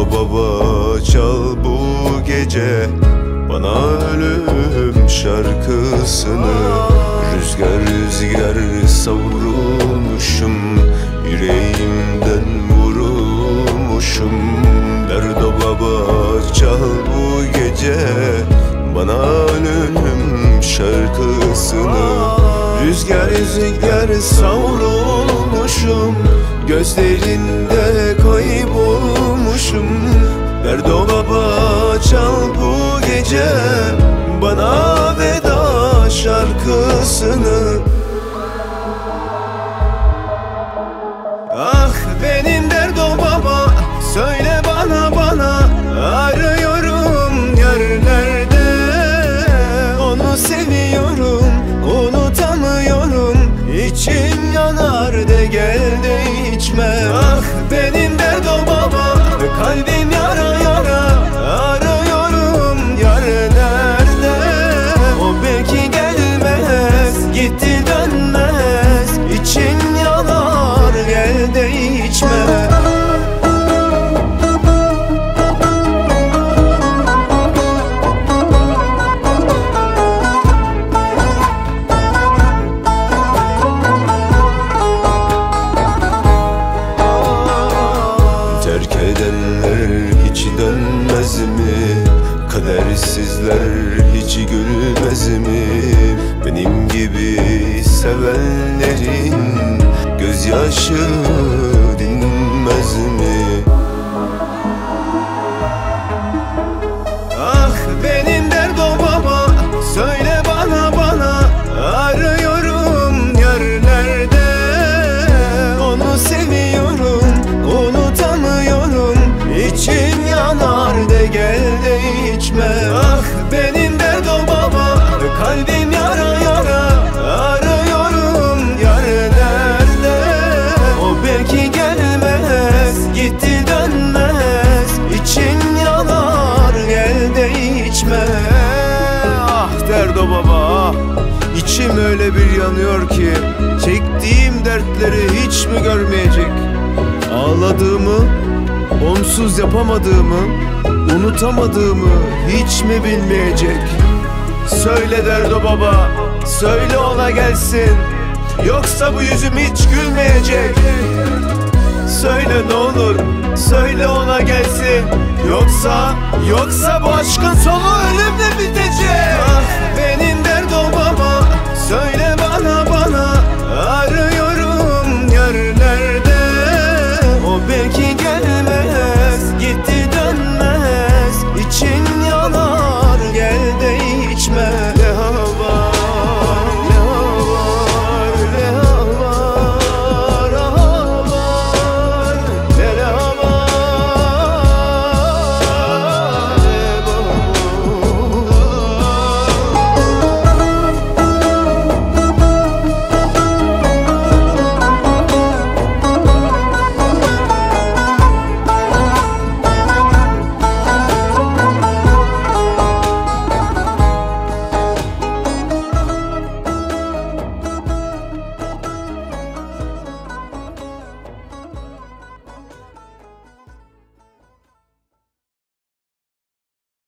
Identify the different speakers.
Speaker 1: Derdo baba çal bu gece bana ölüm şarkısını. Rüzgar rüzgar savrulmuşum, yüreğimden vurulmuşum. Derdo baba çal bu gece bana ölüm şarkısını. Rüzgar rüzgar savrulmuşum, gözlerinde kaybolmuşum. Derdo baba çal bu gece bana veda şarkısını. Ah benim Derdo baba, söyle bana arıyorum yerlerde. Onu seviyorum, unutamıyorum, içim yanar de gel de içme. Ah benim Derdo baba, kalbim yara yara, arıyorum yerlerde. O belki gelmez, gitti dönmez, içim yanar gel de içme. Terk edenler hiç dönmez mi? Kadersizler hiç gülmez mi? Benim gibi sevenlerin gözyaşı dinmez mi? Ah benim Derdo baba, söyle bana arıyorum yerlerde. Onu seviyorum, unutamıyorum, içim yanar de gel de içme. Ah benim Derdo baba, kalbim yara yara, arıyorum yerlerde. O belki gelmez, gitti dönmez, içim yanar gel de içme. Ah Derdo baba, içim öyle bir yanıyor ki çektiğim dertleri hiç mi görmeyecek? Ağladığımı, onsuz yapamadığımı, unutamadığımı hiç mi bilmeyecek? Söyle Derdo baba, söyle ona gelsin, yoksa bu yüzüm hiç gülmeyecek. Söyle ne olur, söyle ona gelsin, yoksa bu aşkın sonu ölümle bitecek.